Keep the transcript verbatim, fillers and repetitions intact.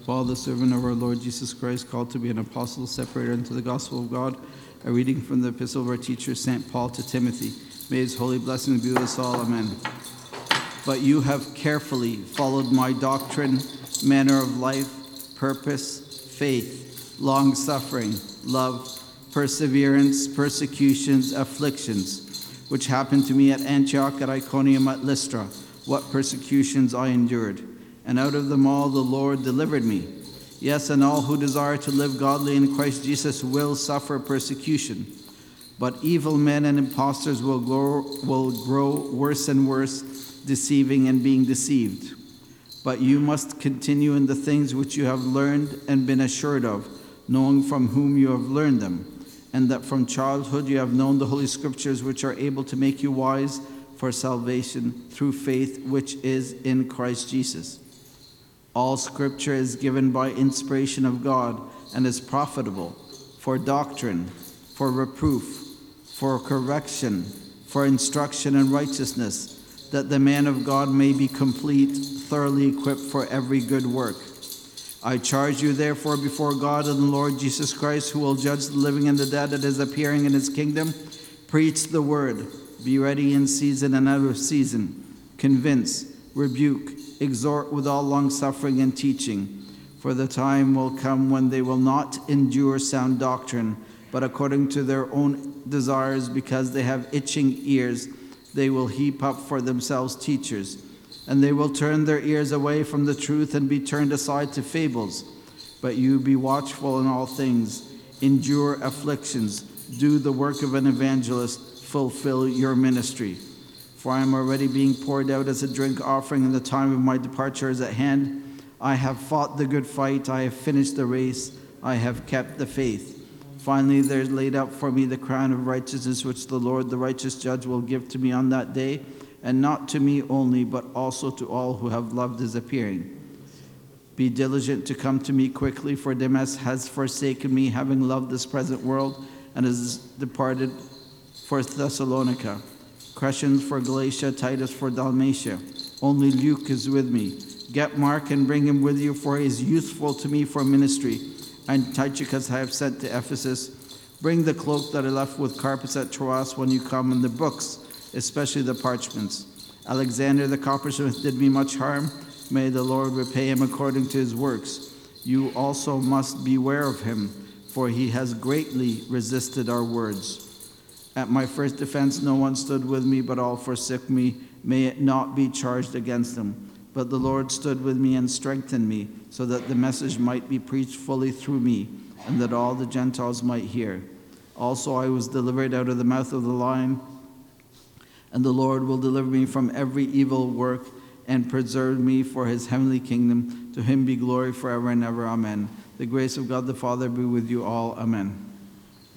Paul, the servant of our Lord Jesus Christ, called to be an apostle, separated unto the gospel of God, a reading from the epistle of our teacher, Saint Paul, to Timothy. May his holy blessing be with us all. Amen. But you have carefully followed my doctrine, manner of life, purpose, faith, long-suffering, love, perseverance, persecutions, afflictions, which happened to me at Antioch, at Iconium, at Lystra, what persecutions I endured. And out of them all the Lord delivered me. Yes, and all who desire to live godly in Christ Jesus will suffer persecution. But evil men and impostors will grow, will grow worse and worse, deceiving and being deceived. But you must continue in the things which you have learned and been assured of, knowing from whom you have learned them, and that from childhood you have known the Holy Scriptures, which are able to make you wise for salvation through faith which is in Christ Jesus. All Scripture is given by inspiration of God and is profitable for doctrine, for reproof, for correction, for instruction in righteousness, that the man of God may be complete, thoroughly equipped for every good work. I charge you therefore before God and the Lord Jesus Christ, who will judge the living and the dead at his appearing in his kingdom, preach the word, be ready in season and out of season, convince, rebuke, exhort with all long-suffering and teaching. For the time will come when they will not endure sound doctrine, but according to their own desires, because they have itching ears, they will heap up for themselves teachers. And they will turn their ears away from the truth and be turned aside to fables. But you be watchful in all things, endure afflictions, do the work of an evangelist, fulfill your ministry. For I am already being poured out as a drink offering, and the time of my departure is at hand. I have fought the good fight, I have finished the race, I have kept the faith. Finally, there is laid up for me the crown of righteousness, which the Lord, the righteous judge, will give to me on that day, and not to me only, but also to all who have loved his appearing. Be diligent to come to me quickly, for Demas has forsaken me, having loved this present world, and has departed for Thessalonica. Crescens for Galatia, Titus for Dalmatia. Only Luke is with me. Get Mark and bring him with you, for he is useful to me for ministry. And Tychicus I have sent to Ephesus. Bring the cloak that I left with Carpus at Troas when you come, and the books, especially the parchments. Alexander the coppersmith did me much harm. May the Lord repay him according to his works. You also must beware of him, for he has greatly resisted our words. At my first defense no one stood with me, but all forsook me. May it not be charged against them. But the Lord stood with me and strengthened me, so that the message might be preached fully through me, and that all the Gentiles might hear. Also I was delivered out of the mouth of the lion, and the Lord will deliver me from every evil work and preserve me for his heavenly kingdom. To him be glory forever and ever. Amen. The grace of God the Father be with you all. Amen.